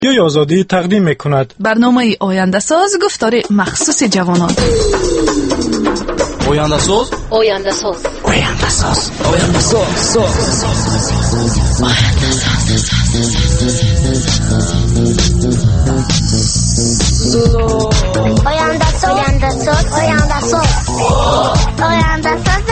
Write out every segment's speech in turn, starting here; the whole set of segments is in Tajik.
رادیوی آزادی تقدیم می‌کند. برنامه آینده ساز گفتار مخصوص جوانان. آینده ساز، آینده ساز، آینده ساز، آینده ساز، آینده ساز، آینده ساز، آینده ساز، آینده ساز.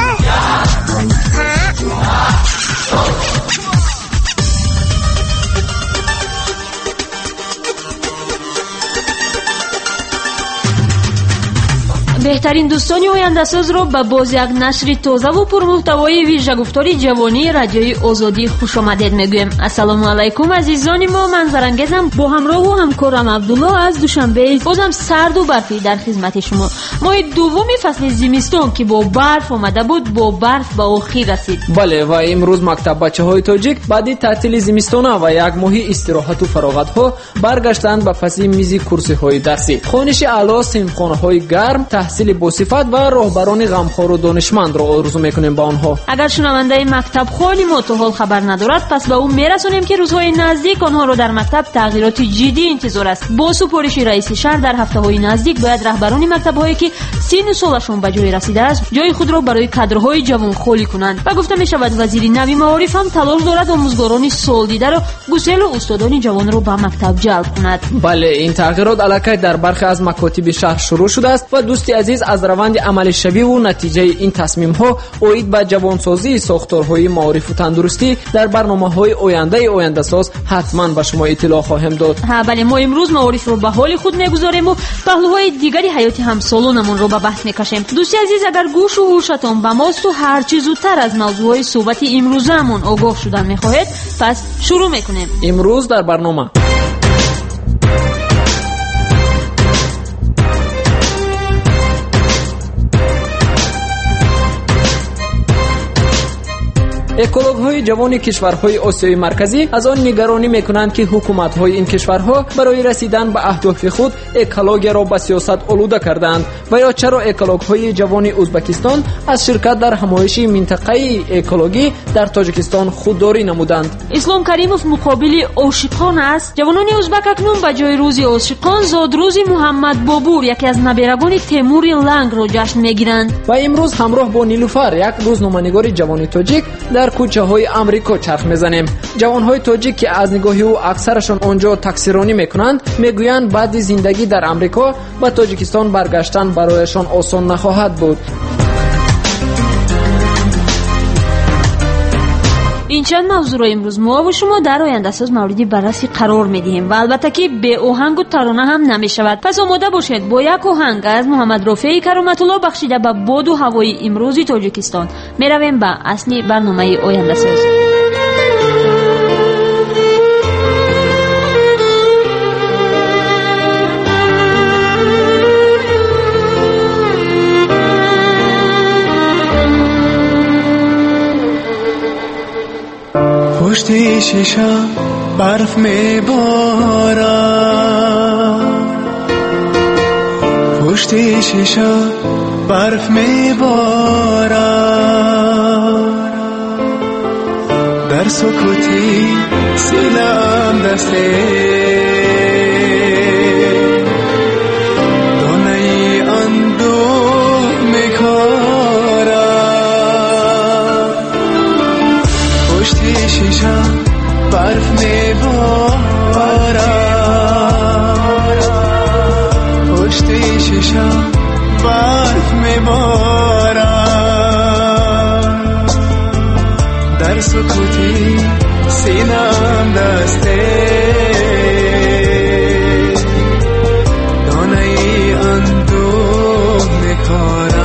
بهترین دوستانی آینده ساز رو به باز یک نشر تازه و پرمحتوای ویژه گفتاری جوانی رادیوی آزادی خوش آمدید میگویم. السلام علیکم عزیزان ما، من زرنگزم با همراه و همکارم عبدالله از دوشنبه بازم سرد و برفی در خدمت شما. ماه دومی فصل زمستان که با برف آمده بود با برف به آخر رسید. بله و امروز مکتب بچه‌های تاجیک بعد تعطیل زمستان و یک ماهی استراحت و فراغت ها برگشتند به فصل میزی کورس‌های درسی. خوانش اعلی، صنفخانه‌های گرم، تحصیل با صفت و راهبران غمخوار و دانشمند را آرزو میکنیم با آنها. اگر شنونده مکتب خالی ما تا حال خبر ندارد پس به او میرسونیم که روزهای نزدیک آنها را در مکتب تغییرات جدی انتظار است. با سپارش رئیس شهر در هفته‌های نزدیک باید رهبران مکتب‌هایی که سن سالشان به جای رسیده است جای خود را برای کادرهای جوان خالی کنند. و گفته می شود وزیر نوی معارف هم تلاش دارد آموزگاران سال دیده را گسیل و استادان جوان را به مکتب جلب کند. بله، این تغییرات الکی در برخی از مکاتب شهر شروع شده است و دوستی عزیز از روند عمل شوی و نتیجه این تصمیم ها اوید به جوانسازی ساختارهای معارف و تندرستی در برنامه‌های آینده ساز حتما به شما اطلاع خواهم داد. بله، ما امروز معارف رو به حال خود میگذاریم و پهلوهای دیگری حیات همسالانمون رو به بحث میکشیم. دوستی عزیز اگر گوش و هوشتون به ماست و هر چیز زودتر از موضوعهای صحبت امروزمون آگاه شدن میخواهید پس شروع میکنیم. امروز در برنامه اکولوژهای جوان کشورهای آسیای مرکزی از آن نگرانی میکنند که حکومت‌های این کشورها برای رسیدن به اهداف خود اکولوژی را به سیاست آلوده کردند و یا چرا اکولوژهای جوان ازبکستان از شرکت در همایش منطقه اکولوژی در تاجیکستان خودداری نمودند. اسلام کریموف مقابل عاشقان است. جوانان ازبک اکنون به جای روز عاشقان زادروز محمد بابور یکی از نبیرگان تیمور لنگ را جشن میگیرند. و امروز همراه با نیلوفر یک روزنامه‌نگار جوان تاجیک در کوچه‌های آمریکا چرخ می‌زنیم. جوان‌های تاجیک که از نگاهی او اکثرشون آنجا تکثیرانی می‌کنند میگویند بعد زندگی در آمریکا و تاجیکستان برگشتن برایشان آسان نخواهد بود. این چند موضوع را امروز ما و شما در آینده ساز موردی بررسی قرار میدهیم و البته که به آهنگ و ترانه هم نمیشود. پس آماده باشید با یک آهنگ از محمد رفیع کرامت الله بخشیده به باد و هوای امروزی تاجیکستان میرویم به اصلی برنامه آینده ساز. پشت شیشه برف میبارد، پشت شیشه برف میبارد، در سکوتی سینه‌ام دسته دانه اندوه میکارد، پشت شیشه برف میبارد، پشت شیشه برف میبارد، در سکوتی سینه‌ام دسته دانه اندوه میکارد.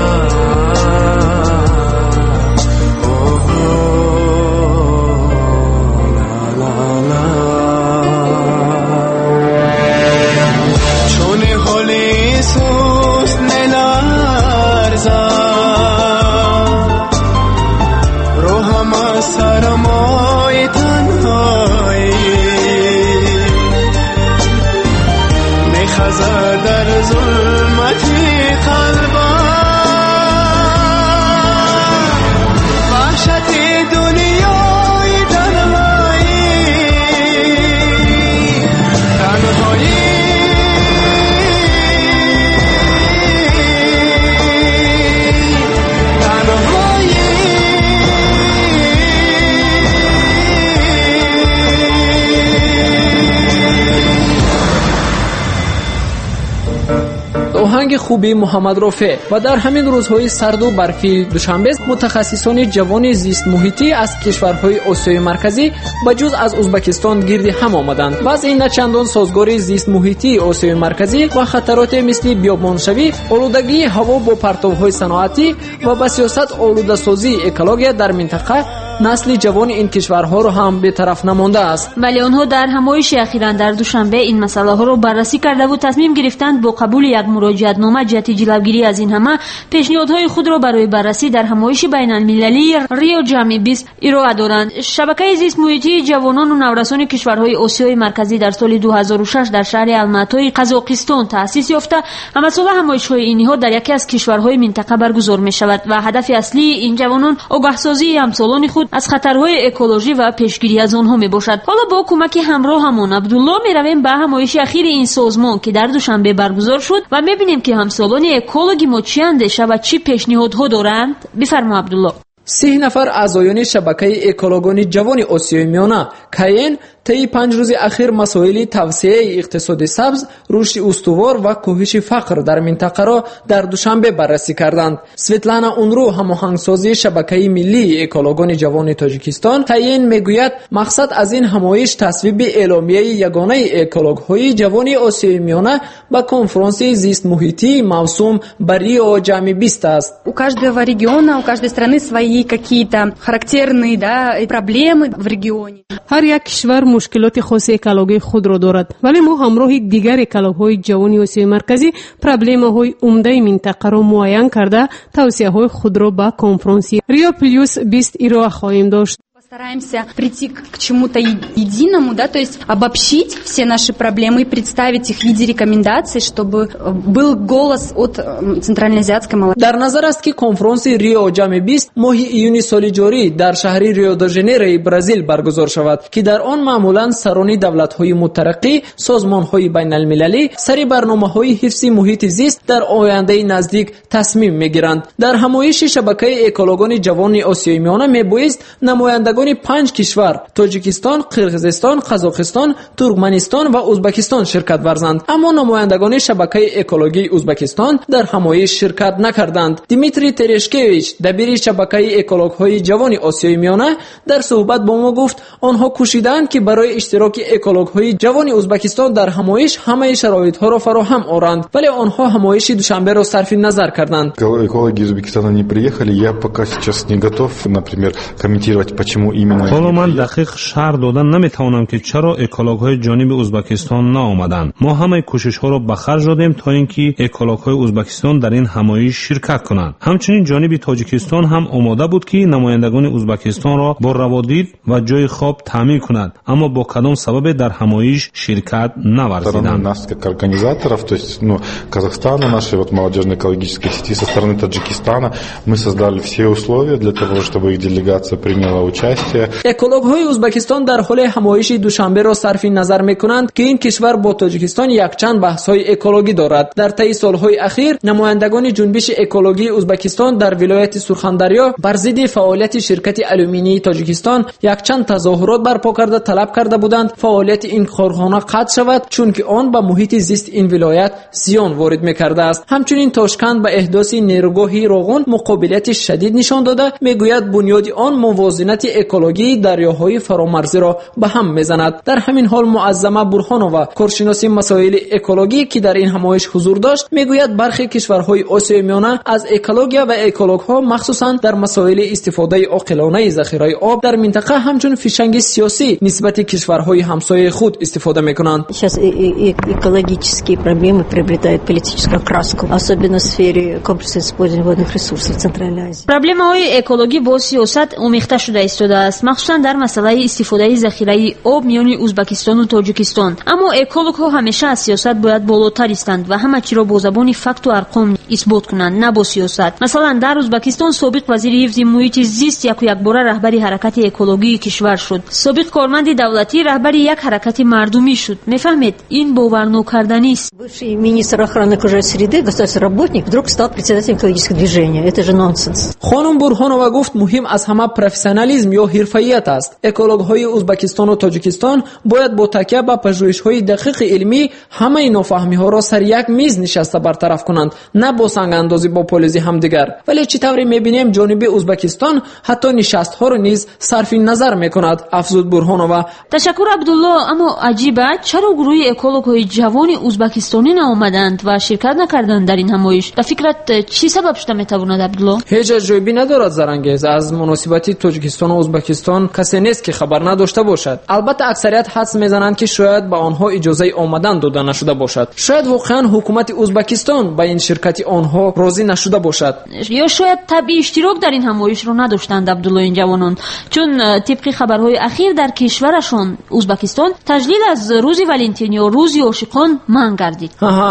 در ظلمت قلبم وحشت دنیای تنهایی، تنها فرهنگ خوبی محمد رافع. و در همین روزهای سرد و برفی دوشنبه متخصصان جوان زیست محیطی از کشورهای آسیای مرکزی بجز از ازبکستان گرد هم آمدند و از این نچندان سازگار زیست محیطی آسیای مرکزی و خطرات مثل بیابانشوی، آلودگی هوا با پرتوهای صنعتی و با سیاست آلوده‌سازی اکولوژی در منطقه نسل جوان این کشورها رو هم بی‌طرف نمانده است. ولی آنها در همایش اخیراً در دوشنبه این مسئله ها رو بررسی کرده و تصمیم گرفتند با قبول یک مراجعتنامه جهت جلوگیری از این همه پیشنهادهای خود را برای بررسی در همایش بین‌المللی ریو جامی 20 ارائه دارند. شبکه زیست محیطی جوانان و نورسان کشورهای آسیای مرکزی در سال 2006 در شهر الماتای قزاقستان تأسیس یافته. همسال همایش‌های اینها در یکی از کشورهای منطقه برگزار می‌شود و هدف اصلی این جوانان آگاهسازی همسالان خود از خطرهای اکولوژی و پیشگیری از آنها میباشد. حالا با کمک همراهمان عبدالله میرویم به همایش اخیر این سازمان که در دوشنبه برگزار شد و میبینیم که همسالان اکولوژی ما چی اندیشه و چی پیشنهادها دارند. بفرما عبدالله. 30 نفر اعضایان شبکه اکولوژان جوان آسیای میانه کاین طی 5 روز اخیر مسائل توسعه اقتصاد سبز، رشد استوار و کاهش فقر در منطقه را در دوشنبه بررسی کردند. سویتلانا اونرو هماهنگسازی شبکه ملی اکولوژان جوان تاجیکستان کاین میگوید مقصد از این همایش تصویب اعلامیه یگانه اکولوژهای جوان آسیای میانه با کنفرانس زیست محیطی موسوم به ریو جامی 20 است. У каждого региона, у каждой страны свои какие-то характерные, проблемы в регионе. هر یک کشور مشکلات خاص اکولوژی خود را دارد، ولی ما همراه دیگر اکولوژهای جوان آسیای مرکزی پروبلم‌های عمده منطقه را معاین کرده توصیه‌های خود را به کنفرانس ریو پلیوس 20 ارائه خواهیم داشت. Стараемся прийти к чему-то единому, то есть обобщить все наши проблемы и представить их в виде рекомендаций, чтобы был голос от центральноазиатской молодежи. در نظر است که کنفرانس ریو جامی 20 ماه ایون سال جاری در شهر ریو د ژانیرو برزیل برگزار شود که در آن معمولا سران دولت‌های مترقی، سازمان‌های بین‌المللی سری برنامه‌های حفظ محیط زیست در آینده نزدیک تصمیم می‌گیرند. در همایش شبکه اکولوژان جوان آسیای میانه میبایست نمایندگان 5 کشور تاجیکستان، قرقیزستان، قزاقستان، ترکمنستان و ازبکستان شرکت ورزند، اما نمایندگان شبکه اکولوژی ازبکستان در همایش شرکت نکردند. دیمیتری ترشکیویچ دبیر شبکه اکولوژهای جوان آسیای میانه در صحبت با ما گفت آنها کوشیدند که برای اشتراک اکولوژهای جوان ازبکستان در همایش همه شرایط‌ها را فراهم آورند، ولی آنها همایش دوشنبه را صرف نظر کردند. Экологи из Узбекистана не приехали, я пока сейчас не готов, например, комментировать, почему именно. حالا من دقیق شرح دادن نمیتوانم که چرا اکولوژهای جانب ازبکستان نآمدند. ما همه کوشش‌ها را به خرج دادیم تا اینکه اکولوژهای ازبکستان در این همایش شرکت کنند. همچنین جانب تاجیکستان هم آماده بود که نمایندگان ازبکستان را با روادید و جای خواب تامین کند، اما با کدام سبب در همایش شرکت نورزیدند. Нас как организаторов, то есть, Казахстана, нашей молодежной экологической сети, со стороны Таджикистана мы создали все условия для того, чтобы их делегация приняла участие. اکولوژهای ازبکستان در حال همایش دوشنبه را صرف نظر می‌کنند که این کشور با تاجیکستان یکچند بحث‌های اکولوژی دارد. در طی سال‌های اخیر نمایندگان جنبش اکولوژی ازبکستان در ولایت سرخندریا بر ضد فعالیت شرکت آلومینی تاجیکستان یکچند تظاهرات برپا کرده طلب کرده بودند فعالیت این کارخانه قطع شود چون که آن به محیط زیست این ولایت زیان وارد می‌کرده است. همچنین تاشکند به احداث نیروگاهی روغن مقابلیت شدید نشان داده میگوید بنیاد آن موازنه اکولوژی دریاهای فرامرزی را به هم میزند. در همین حال معظمه برهانووا کارشناس مسائل اکولوژی که در این همایش حضور داشت میگوید برخی کشورهای آسیای میانه از اکولوژی و اکولوژها مخصوصا در مسائل استفاده عاقلانه ذخیره آب در منطقه همچون فشنگ سیاسی نسبت کشورهای همسایه خود استفاده میکنند. Сейчас экологические проблемы приобретают политическую окраску, особенно в сфере комплекса использования водных ресурсов в Центральной Азии. проблемаҳои экологӣ бо сиёсат омехта шуда истодааст, махсусан дар масъалаи истифодаи захираи об миёни узбекистону тоҷикистон. аммо экологҳо ҳамеша аз сиёсат бояд болотар истанд ва ҳама чиро бо забони факту арқом исбот кунанд, на бо сиёсат. масалан дар узбекистон собиқ вазири ҳифзи муҳити зист якуякбора раҳбари ҳаракати экологии кишвар шуд. собиқ корманди давлатӣ раҳбари як ҳаракати мардумӣ шуд. мефаҳмед, ин боварнокарданист. Бывший министр охраны окружающей среды, государственный работник, вдруг стал председателем экологического движения. Это же нонсенс. خانم برهانووا گفت مهم از همه پروفسیونالیسم یا یا حرفه‌ایت است. اکولوگ‌های ازبکستان و تاجیکستان باید با تکیه به پژوهش‌های دقیق علمی همه نافهمی‌ها را سر یک میز نشسته برطرف کنند، نه با سنگ‌اندازی با پالیزی همدیگر. ولی چطوری می‌بینیم جانب ازبکستان حتی نشست‌ها را نیز صرف نظر می‌کند. افزود برهانова. تشکر عبدالله. اما عجیبه چرا گروه اکولوگ‌های جوان ازبکستانی نآمدند و شرکت نکردند در این همایش؟ در فکرت چی سبب شده میتواند عبدالله؟ هیچ جایبی ندارد زرنگیز. از مناسبتی تاجیکستان و ازبکستان کسی نیست که خبر نداشته باشد. البته اکثریت حدس میزنند که شاید به آنها اجازه آمدن داده نشده باشد. شاید واقعا حکومت ازبکستان به این شرکت آنها راضی نشده باشد، یا شاید طبع اشتراک در این همایش را نداشتند عبدالله این جوانان، چون طبق خبرهای اخیر در کشورشان ازبکستان تجلیل از روز ولنتین یا روز عاشقان منع گردید.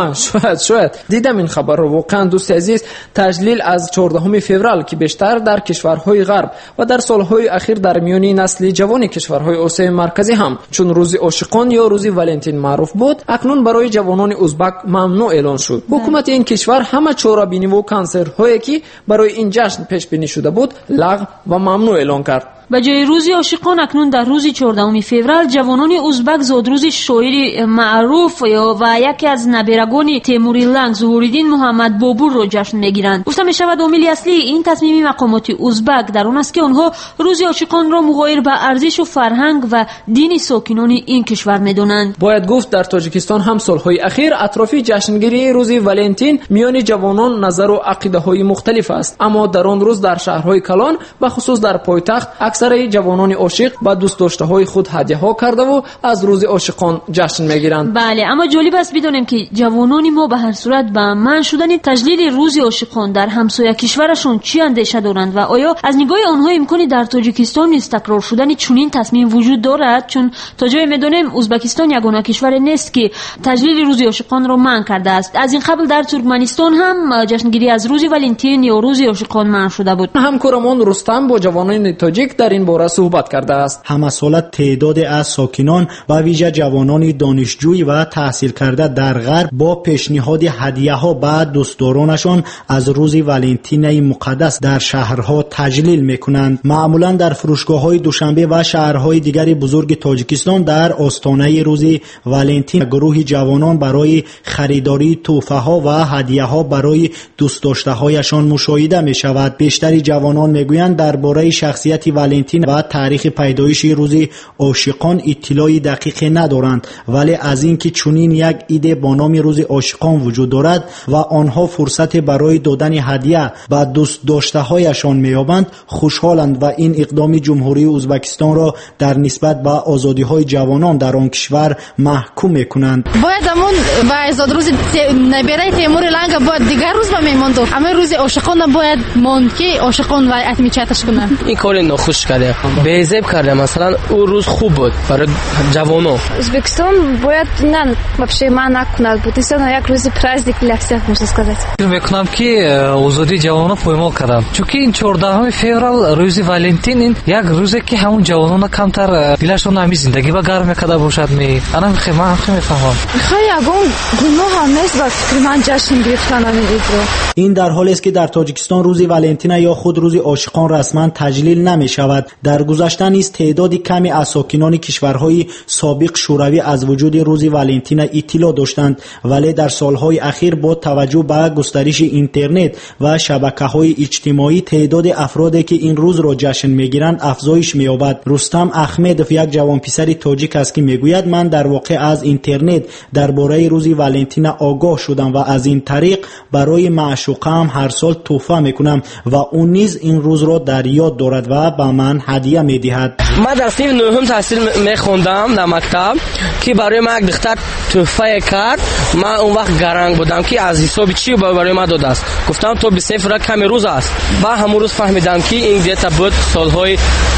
شاید دیدم این خبر رو. واقعا دوست عزیز، تجلیل از 14 فوریه که بیشتر در کشورهای غرب و در سالهای اخیر در میان نسل جوان کشورهای آسیای مرکزی هم چون روز عاشقان یا روز ولنتین معروف بود، اکنون برای جوانان ازبک ممنوع اعلان شد. حکومت این کشور همه چاره‌بینی و کنسرت‌هایی که برای این جشن پیش بینی شده بود لغو و ممنوع اعلان کرد. به جای روز عاشقان اکنون در روز 14 فوریه جوانان ازبک زادروز شاعر معروف و یکی از نبرگان تیموری لنگ ظهورالدین محمد بابور را جشن میگیرند. گفته می شود عامل اصلی این تصمیم مقامات ازبک در آن است که آنها روز عاشقان را مغایر به ارزش و فرهنگ و دین ساکنان این کشور میدانند. باید گفت در تاجیکستان هم سالهای اخیر اطراف جشنگیری روز ولنتین میان جوانان نظر و عقیده‌های مختلف است، اما در آن روز در شهرهای کلان و خصوص در پایتخت اکثر جوانان عاشق با دوست داشته‌های خود هدیه‌ها کرده و از روز عاشقان جشن می‌گیرند. بله، اما جالب است بدانیم که جوانان ما به هر صورت به منع شدن تجلیل روز عاشقان در همسایه کشورشون چی اندیشه دارند و آیا از نگاه آنها امکانی در تاجیکستان نیز تکرار شدن چنین تصمیم وجود دارد؟ چون تا جای می‌دانیم ازبکستان یگانه کشور نیست که تجلیل روز عاشقان را منع کرده است. از این قبل در ترکمنستان هم جشنگیری از روز ولنتین یا روز عاشقان منع شده بود. همکارمان رستم با جوانان تاجیک در این باره صحبت کرده است. همسالت تعداد از ساکنان و ویژه جوانان دانشجوی و تحصیل کرده در غرب با پیشنهاد هدیه‌ها به دوستدارانشان از روز ولنتین مقدس در شهرها تجلیل می‌کنند. معمولاً در فروشگاه‌های دوشنبه و شهرهای دیگر بزرگ تاجیکستان در آستانه روز ولنتین گروه جوانان برای خریداری تحفه‌ها و هدیه‌ها برای دوست داشته‌هایشان مشاهده می‌شود. بیشتر جوانان می‌گویند درباره شخصیت ولنتین و تاریخ پیدایش روز عاشقان اطلاعی دقیق ندارند، ولی از اینکه چنین یک ایده با نام روز عاشقان وجود دارد و آنها فرصت برای دادن هدیه به دوست داشته‌هایشان می‌یابند خوشحالند و این اقدام جمهوری ازبکستان را در نسبت به آزادی‌های جوانان در آن کشور محکوم می‌کنند. باید همون با آزاد روز نبیره تیمور لنگ باید دیگر روز می‌ماند، اما روز عاشقان باید ماند که عاشقان و اتمیچاتش کنند. این کار ناخوش کرده، بی‌زیب کرده. مثلا اون روز خوب بود برای جوانان. Узбекистан باید نه вообще منع کند بود. این یک روز праздник для всех, можно сказать. فکر میکنم که آزادی جوانان پایمال کردن، چون این 14 فوریه روز ولنتین این یک روزه که همون جوانان کمتر دلشون همی زندگی با گرم میکرده باشد. من خیلی میفهمم خیلی اون گناه هم نیست با فکر من جشن گرفتن این رو. این در حالی است که در تاجیکستان روز ولنتین یا خود روز عاشقان رسما تجلیل نمی شود. در گذشته نیز تعدادی کمی از ساکنان کشورهای سابق شوروی از وجود روز ولنتین اطلاع داشتند، ولی در سالهای اخیر با توجه به گسترش اینترنت و شبکه‌های اجتماعی تعداد افرادی که این روز را جشن می‌گیرند افزایش می‌یابد. رستم احمدov یک جوان پسر تاجیک است که میگوید من در واقع از اینترنت درباره روز ولنتین آگاه شدم و از این طریق برای معشوقم هر سال تحفه می‌کنم و اون نیز این روز را در یاد دارد و به من هدیه می‌دهد. من در صنف نهم تحصیل می‌خوندم در مکتب که برای من یک دختر تحفه کرد. من اون وقت گرنگ بودم که از حساب چی برای من داده است. گفتم تو 20 فوریه کمی روز است. با همون روز فهمیدم که این دیتا بود سالهای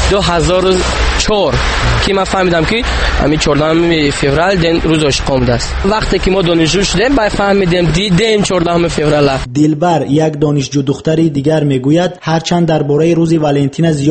2004 که من فهمیدم که همین 14 فوریه دن روز عاشقان است. وقتی که ما دانشجو شدیم با فهمیدیم دیدیم 14 فوریه. دلبر یک دانشجو دختری دیگر میگوید هرچند درباره روز ولنتین زیاد آگاه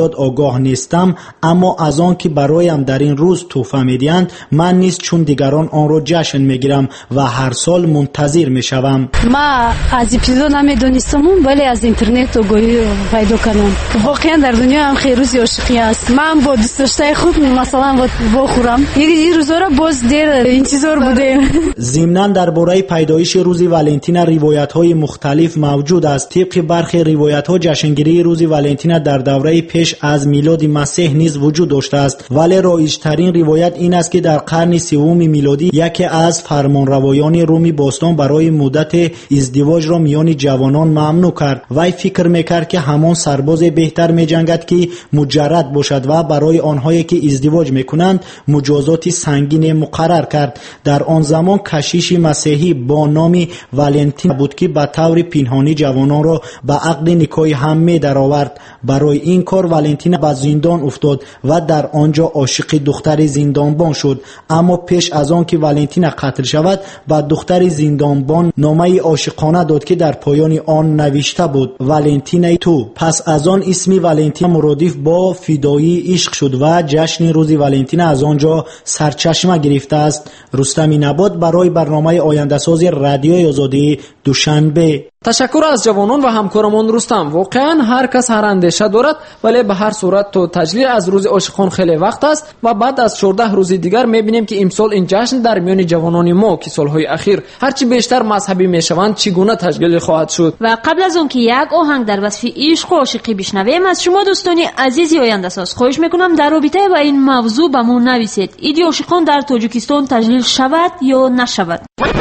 آگاه نیستم، اما از آن که برایم در این روز تحفه میدهند من نیز چون دیگران آن را جشن میگیرم و هر سال منتظر میشوم. ما از ابتدا نمیدونستم ولی از اینترنت آگاهی پیدا کردم. واقعا در دنیا هم خیلی روز عاشقی است. من با دوست داشته خود مثلا بخورم. این روزا را باز دیر انتظار بودیم. ضمناً درباره پیدایش روز ولنتین روایت‌های مختلف موجود است. طبق برخی روایت‌ها جشنگیری روز ولنتین در دوره پیش از میلاد مسیح نیز وجود داشته است، ولی رایج‌ترین روایت این است که در قرن سوم میلادی یکی از فرمانروایان رومی باستان برای مدت ازدواج را میان جوانان ممنوع کرد. وی فکر میکرد که همان سرباز بهتر میجنگد که مجرد باشد و برای آنهایی که ازدواج میکنند مجازات سنگین مقرر کرد. در آن زمان کشیش مسیحی با نام ولنتین بود که به طور پنهانی جوانان را به عقد نکاح هم می درآورد. برای این کار ولنتین به زندان افتاد و در آنجا عاشق دختر زندانبان شد. اما پیش از آن که ولنتین قتل شود به دختر زندانبان نامه عاشقانه داد که در پایان آن نوشته بود ولنتین تو. پس از آن اسم ولنتین مرادف با فدایی عشق شد و جشن روز ولنتین از آنجا سرچشمه گرفته است. رستم نبات برای برنامه آینده ساز رادیوی آزادی دوشنبه. تشکر از جوانان و همکارمان رستم. واقعا هر کس هر اندیشه دارد، ولی به هر صورت تو تجلیل از روز عاشقان خیلی وقت است و بعد از 14 روز دیگر میبینیم که امسال این جشن در میان جوانان ما که سالهای اخیر هرچی بیشتر مذهبی میشوند چگونه تشکیل خواهد شد. و قبل از اون که یک آهنگ در وصف عشق و عاشقی بشنویم، از شما دوستان عزیزی آینده ساز خواهش میکنم در رابطه با این موضوع بهمون نویسید. عید عاشقان در تاجیکستان تجلیل شود یا نشود؟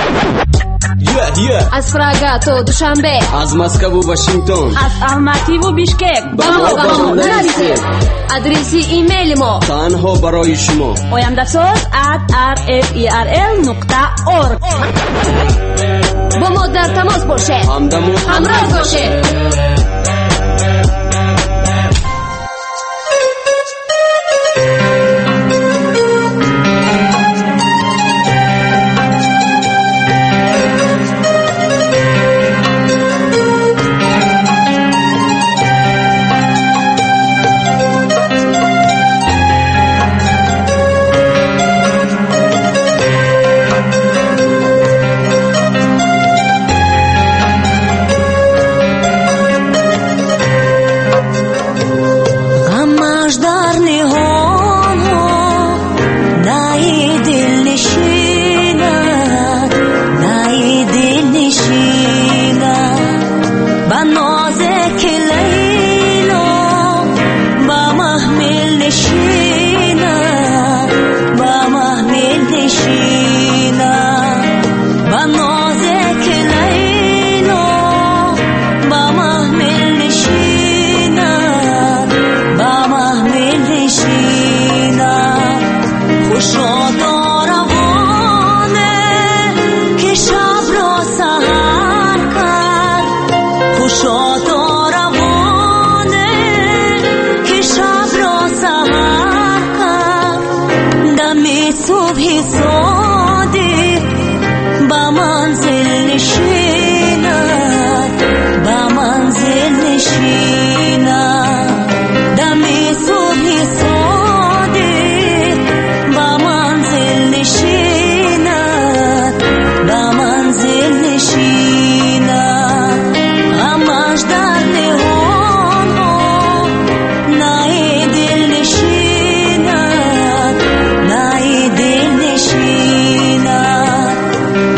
از پراگ تا دوشنبه، از مسکو و واشنگتن، از الماتی و بیشکک با ما نویسید. آدرس ایمیل ما تنها برای شما oyandasaz@rferl.org. با ما در تماس باشه، همراه باشه.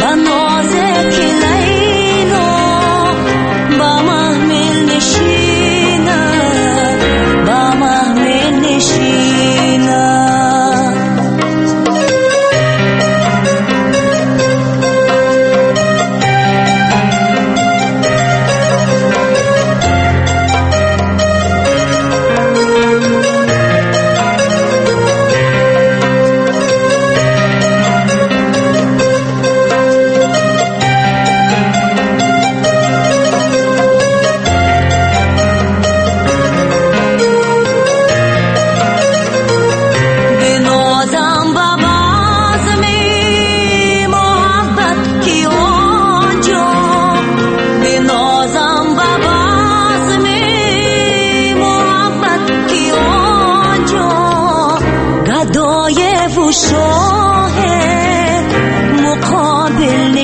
She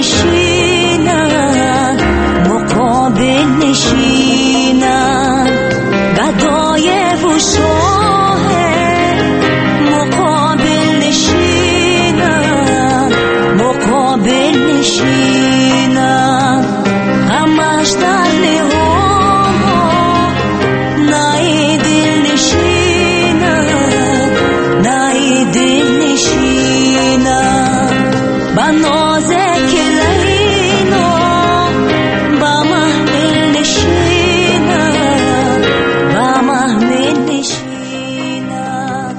نشینم مقابل نشینم گدای و شاه مقابل نشینم مقابل نشینم همش در نهام نای دل نشینم نای دل نشینم با نازک لینا با محمل نشینم با محمل نشینم.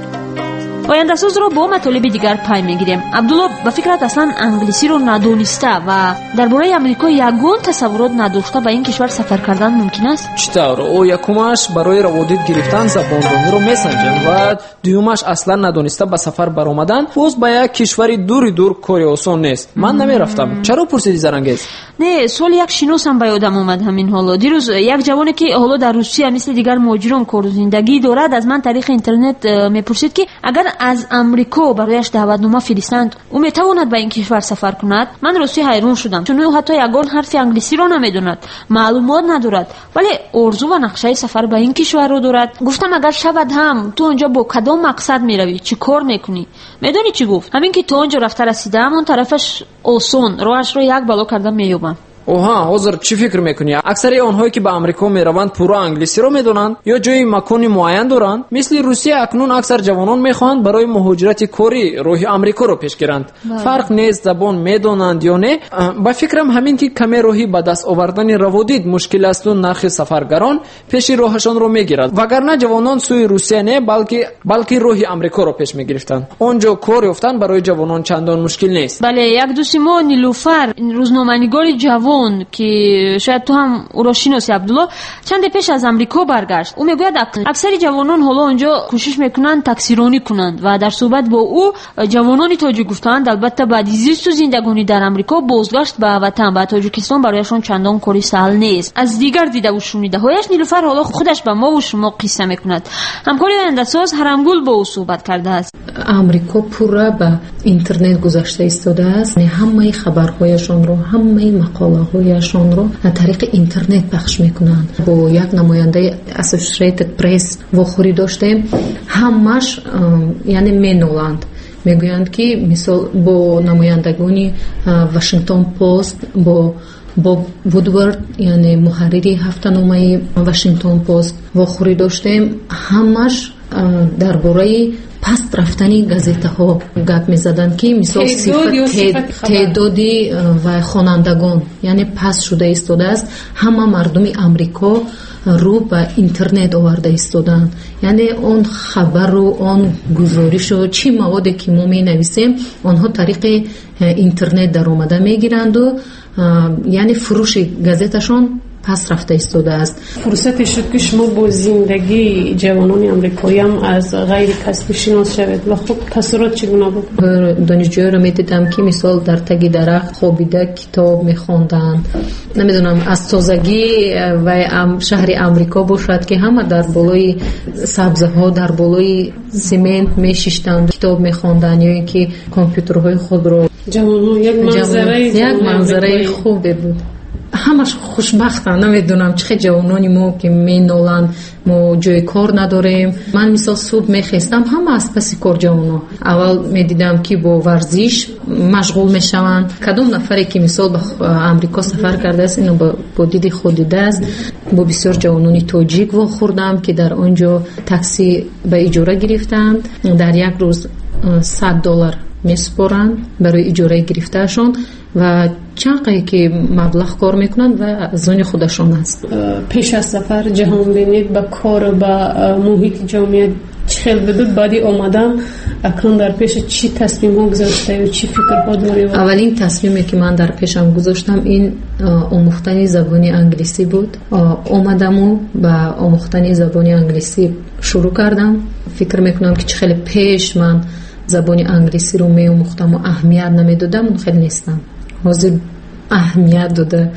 oyandasuz ро бо матолиби дигар пай мегирем. Абдулло, ба фикрат аслан англисиро надониста ва дар бораи Амрико ягон тасаввурот надошта ба ин кишвар сафар кардан мумкин аст? чӣ тавр? О якумаш барои раводид гирифтан забондониро месанҷанд ва дуюмаш аслан надониста ба сафар баромадан боз ба як кишвари дури дур кори осон нест. Ман намерафтам. Чаро пурсидӣ Зарангез? Не, соли як шиносам ба ёдам омад ҳамин ҳоло. Дирӯз як ҷавоне ки ҳоло дар Русия мисли дигар муҳоҷирон кору зиндагӣ дорад аз ман тариқи интернет мепурсид ки агар аз Амрико барояш даъватнома фиристанд ӯ метавонад ба ин кишвар сафар кунад. Ман рости ҳайрон шудам, чун ӯ ҳатто ягон ҳарфи англисиро намедонад, маълумот надорад, вале орзу ва нақшаи сафар ба ин кишварро дорад. гуфтам агар шавад ҳам ту онҷо бо кадом мақсад меравӣ, чӣ кор мекунӣ? медонӣ чӣ гуфт? ҳамин ки то онҷо рафта расидаам он тарафаш осон, роҳашро як бало карда меёбам. оҳа, ҳозир чӣ фикр мекунӣ? Аксари онҳое ки ба Амрико мераванд пурра англисиро медонанд ё ҷои макони муайян доранд? Мисли Русия акнун аксар ҷавонон мехоҳанд барои муҳоҷирати корӣ роҳи Амрикоро пеш гиранд. Фарқ нест забон медонанд ё не. Ба фикрам ҳамин ки каме роҳи ба даст овардани раводид мушкил асту нархи сафаргарон пеши роҳашонро мегирад. Вагарна ҷавонон сӯи Русия не, балки роҳи Амрикоро пеш мегирифтанд. онҷо кор ёфтан барои ҷавонон чандон мушкил нест. бале, як дӯсти мо Нилуфар, рӯзноманигори ҷавон ки шояд ту ҳам ӯро шиноси, Абдулло, чанде пеш аз Амрико баргашт. ӯ мегӯяд аксари ҷавонон ҳоло онҷо кӯшиш мекунанд таксиронӣ кунанд ва дар суҳбат бо ӯ ҷавонони тоҷик гуфтанд албатта баъди зисту зиндагонӣ дар Амрико бозгашт ба ватан ба Тоҷикистон барояшон чандон кори саҳл нест. аз дигар дидаву шунидаҳояш Нилуфар ҳоло худаш ба мову шумо қисса мекунад. ҳамкори ояндасоз Ҳарамгул бо ӯ суҳбат кардааст. Амрико пурра ба интернет гузашта истодааст. ҳамаи хабарҳояшонро, ҳамаи мақолаҳояшонро аз тариқи интернет пахш мекунанд. бо як намояндаи Associated Press вохӯрӣ доштем. ҳамаш яъне меноланд, мегӯянд ки мисол бо намояндагони Washington Post, бо Боб Вудвард, яъне муҳаррири ҳафтаномаи Washington Post вохӯрӣ доштем. ҳамаш дар бораи паст рафтани газетаҳо гап мезаданд ки мисол теъдоди ва хонандагон яъне паст шуда истодааст. ҳама мардуми Амрико рӯ ба интернет оварда истоданд. яъне он хабару он гузоришу чӣ маводе ки мо менависем онҳо тариқи интернет даромада мегиранду яъне фурӯши газеташон пас рафта истодааст. фурсате шуд ки шумо бо зиндагии ҷавонони амрикоиам аз ғайри касбӣ шинос шавед ва хуб таъссурот чӣ гуна буд? донишҷӯёро медидам ки мисол дар таги дарахт хобида китоб мехонданд. намедонам аз тозагӣ ва шаҳри Амрико бошад ки ҳама дар болои сабзаҳо, дар болои семент мешиштанд, китоб мехонданд ё ин ки компютерҳои худро. як манзараи хубе буд. ҳамаш хушбахтанд. намедонам чӣ хел ҷавонони мо ки меноланд мо ҷои кор надорем. ман мисол субҳ мехестам, ҳама аз паси кор ҷавоно. аввал медидам ки бо варзиш машғул мешаванд. кадом нафаре ки мисол ба Амрико сафар кардааст ино бо диди худ дидааст. бо бисёр ҷавонони тоҷик вохӯрдам ки дар он ҷо такси ба иҷора гирифтанд. дар як рӯз $100 месупоранд барои иҷораи гирифтаашон ва чанд қае ки маблағ кор мекунанд ва аз они худашон аст. пеш аз сафар ҷаҳонбинӣ ба кор ба муҳити ҷомеа чӣ хел будуд? баъди омадан акнун дар пеша чӣ тасмимҳо гузошта ё чӣ фикрҳо дорӣ? аввалин тасмиме ки ман дар пешам гузоштам ин омӯхтани забони англисӣ буд. омадаму ба омӯхтани забони англисӣ шурӯъ кардам. фикр мекунам ки чӣ хеле пеш ман забони англисиро меомӯхтаму аҳамият намедодам, хеле нестам. ҳозир аҳамият дода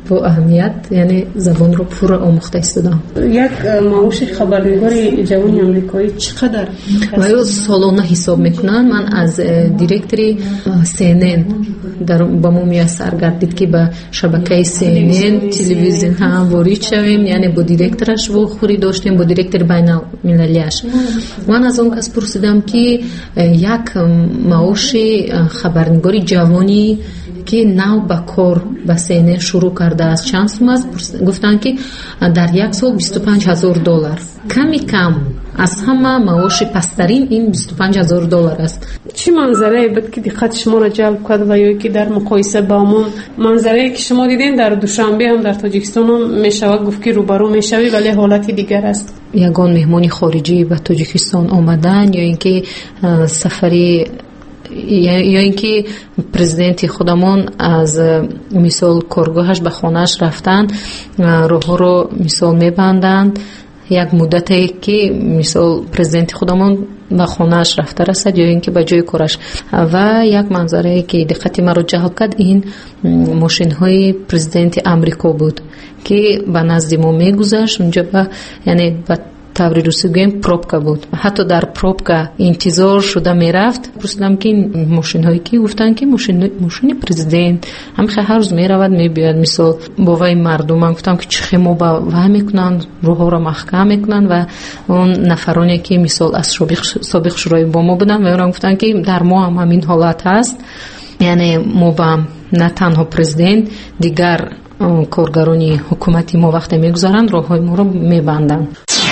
با اهمیت یعنی زبان رو پور آموخته ایستادم. یک معاش خبرنگار جوان آمریکایی چقدر؟ و سالانه حساب میکنن. من از دیرکتوری CNN با ما میسر گردید که به شبکه CNN تلویزیون هم وارد شویم، یعنی با دیرکتورش و خوری داشتیم، با دیرکتور بین المللیش. من از اون کس پرسیدم که یک معاش خبرنگاری جوانی که نو به کار به CNN شروع کرده است چند سوم است؟ گفتن که در یک سال $25,000. کمی کم از همه معاش پسترین این $25,000 است. چی منظره بود که دقت شما را جلب کرد و یا که در مقایسه با همون منظره که شما دیدین در دوشنبه هم در تاجیکستان هم میشود گفت که روبرو میشوی ولی حالتی دیگر است؟ یگان مهمانی خارجی به تاجیکستان آمدن یا اینکه سفری یا اینکه پرزیدنت خودمون از مثال کارگاهش به خانهش رفتن راه رو مثال میبندند یک مدتی که مثال پرزیدنت خودمون به خانهش رفته رسد یا اینکه به جای کارش. و یک منظره که دقت مرا جلب کرد این ماشین های پرزیدنت امریکا بود که به نزد ما میگذشت. اونجا یعنی به طوری روسی گویم پروبکا بود. حتی در پروبکا انتظار شده میرفت. پرسیدم که این ماشین هایی که گفتن که ماشین پرزیدنت همیشه هر روز میرود میبیاد مثال با وای مردم. من گفتم که چه خیمه با وای میکنن روح را محکم میکنن و اون نفرانی که مثال از سابق شورای با ما بودن و اونم گفتن که در ما هم همین حالت هست، یعنی ما با نه تنها پرزیدنت دیگر کارگرانی حکومتی ما وقتی میگذارن راه های ما رو میبندن.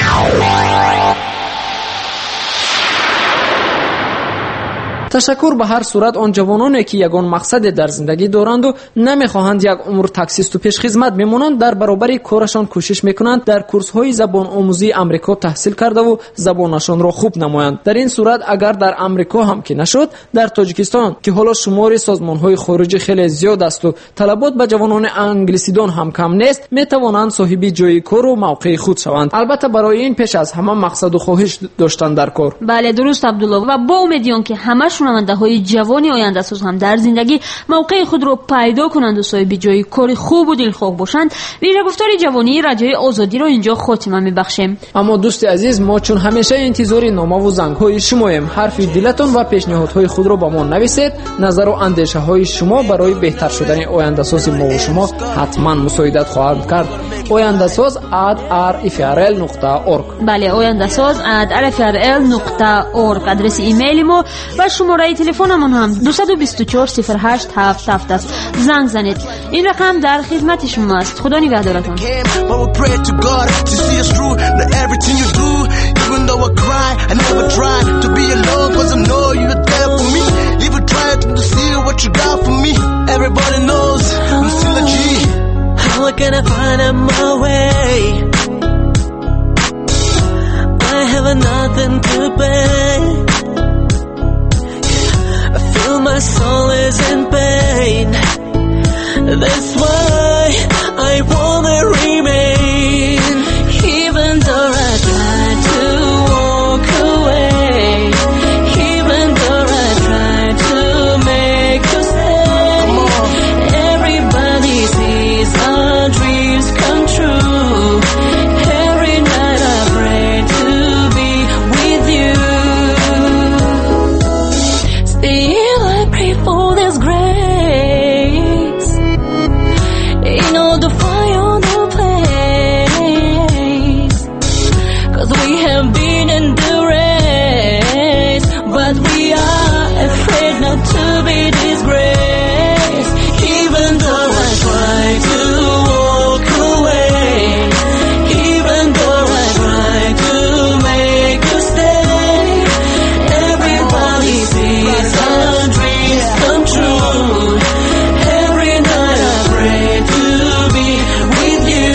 تشکر به هر صورت آن جوانانی که یگان مقصد در زندگی دارند و نمیخواهند یک عمر تاکسیست و پیش خدمت بمانند، در برابر کارشان کوشش میکنند در کورس های زبان آموزی امریکا تحصیل کرده و زبانشان را خوب نمایند. در این صورت اگر در امریکا هم که نشد، در تاجیکستان که حالا شمار سازمان های خارجی خیلی زیاد است و طلبات به جوانان انگلیسی دان هم کم نیست، میتوانند صاحب جای کار و موقع خود شوند. البته برای این پیش از همه مقصد و خواهش داشتن در کار. بله درست عبدالله، و با امیدیم که همه شنونده های جوانی آینده ساز هم در زندگی موقع خود رو پیدا کنند و صاحب جای کار خوب و دلخواه باشند. ویژه گفتار جوانی رادیوی آزادی رو اینجا خاتمه میبخشیم. اما دوست عزیز، ما چون همیشه انتظار نامه و زنگ های شماییم. حرف دلتون و پیشنهادهای خود رو با ما نویسید. نظر و اندیشه های شما برای بهتر شدن آینده ساز ما و شما حتما مساعدت خواهد کرد. oyandasaz@rfrl.org. بله oyandasaz@rfrl.org آدرس ایمیل ما و شماره تلفنمون هم 224 08 است. زنگ زنید. این رقم در خدمت شما است. خدا نگهدارتون. Everybody knows I'm still a G. How can I find my way? I have nothing to pay. I feel my soul is in pain. That's why I wanna remain. Even though I try to walk away, even though I try to make you stay. Everybody sees our dreams come true. Every night I pray to be with you. Still I pray for this grace. In all the fire on the place. 'Cause we have been in the race, but we are afraid not to be disgraced. Even though I try to walk away, even though I try to make you stay, everybody sees our dreams come true. Every night I pray to be with you.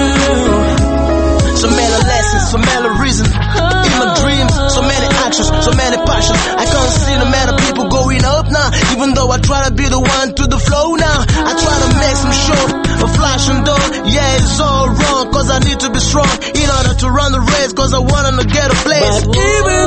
So many lessons, so many reasons in my dreams, so many actions, so many passions. I can't see the amount of people going up now. Even though I try to be the one to the flow now, I try to make some show, a flash and door. Yeah, it's all wrong, 'cause I need to be strong in order to run the race, 'cause I wanna get a place. But even